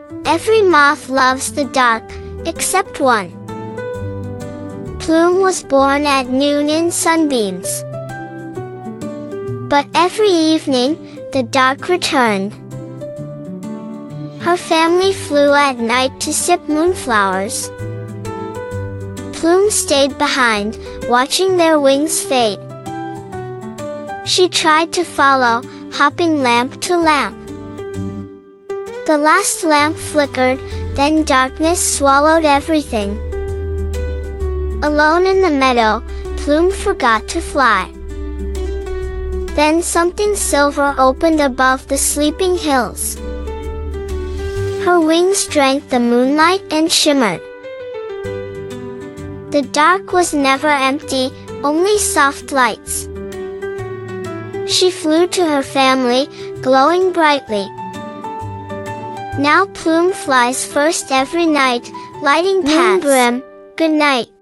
Every moth loves the dark, except one. Plume was born at noon in sunbeams. But every evening, the dark returned. Her family flew at night to sip moonflowers. Plume stayed behind, watching their wings fade. She tried to follow, hopping lamp to lamp. The last lamp flickered, then darkness swallowed everything. Alone in the meadow, Plume forgot to fly. Then something silver opened above the sleeping hills. Her wings drank the moonlight and shimmered. The dark was never empty, only soft lights. She flew to her family, glowing brightly. Now Plume flies first every night, lighting paths. Moonbrim, good night.